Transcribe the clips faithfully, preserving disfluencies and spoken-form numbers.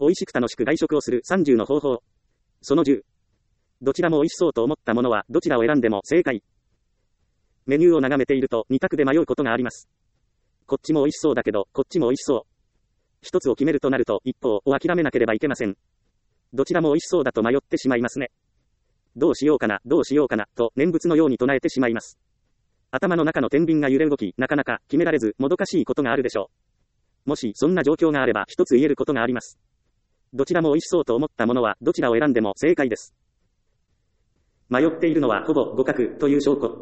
美味しく楽しく外食をするさんじゅうの方法。そのじゅう。どちらも美味しそうと思ったものはどちらを選んでも正解。メニューを眺めているとに択で迷うことがあります。こっちも美味しそうだけど、こっちも美味しそう。一つを決めるとなると一方を諦めなければいけません。どちらも美味しそうだと迷ってしまいますね。どうしようかな、どうしようかな、と念仏のように唱えてしまいます。頭の中の天秤が揺れ動き、なかなか決められず、もどかしいことがあるでしょう。もしそんな状況があれば一つ言えることがあります。どちらも美味しそうと思ったものはどちらを選んでも正解です。迷っているのはほぼ互角という証拠。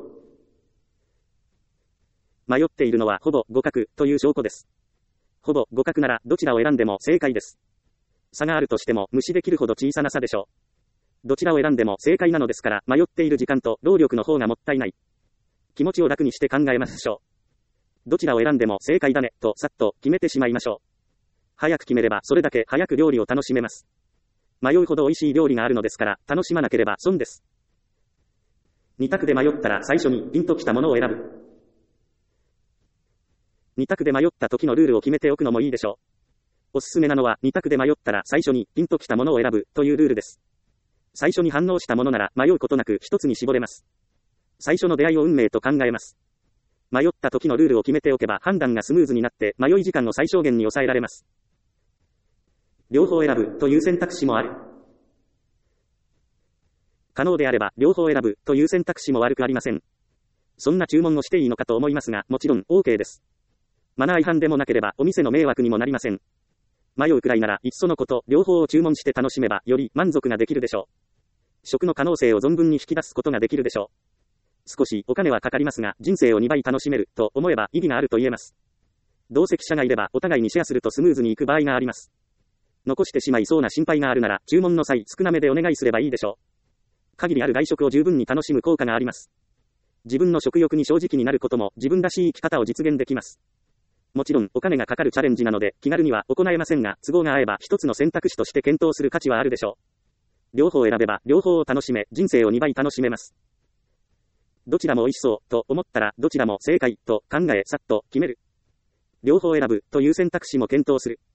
迷っているのはほぼ互角という証拠です。ほぼ互角ならどちらを選んでも正解です。差があるとしても無視できるほど小さな差でしょう。どちらを選んでも正解なのですから、迷っている時間と労力の方がもったいない。気持ちを楽にして考えましょう。どちらを選んでも正解だねとさっと決めてしまいましょう。早く決めればそれだけ早く料理を楽しめます。迷うほど美味しい料理があるのですから楽しまなければ損です。に択で迷ったら最初にピンときたものを選ぶ。に択で迷った時のルールを決めておくのもいいでしょう。おすすめなのはに択で迷ったら最初にピンときたものを選ぶというルールです。最初に反応したものなら迷うことなく一つに絞れます。最初の出会いを運命と考えます。迷った時のルールを決めておけば判断がスムーズになって迷い時間を最小限に抑えられます。両方選ぶという選択肢もある。可能であれば両方選ぶという選択肢も悪くありません。そんな注文をしていいのかと思いますが、もちろん OK です。マナー違反でもなければお店の迷惑にもなりません。迷うくらいならいっそのこと両方を注文して楽しめばより満足ができるでしょう。食の可能性を存分に引き出すことができるでしょう。少しお金はかかりますが人生をにばい楽しめると思えば意義があると言えます。同席者がいればお互いにシェアするとスムーズにいく場合があります。残してしまいそうな心配があるなら注文の際少なめでお願いすればいいでしょう。限りある外食を十分に楽しむ効果があります。自分の食欲に正直になることも自分らしい生き方を実現できます。もちろんお金がかかるチャレンジなので気軽には行えませんが、都合が合えば一つの選択肢として検討する価値はあるでしょう。両方選べば両方を楽しめ、人生をにばい楽しめます。どちらも美味しそうと思ったらどちらも正解と考えさっと決める。両方選ぶという選択肢も検討する。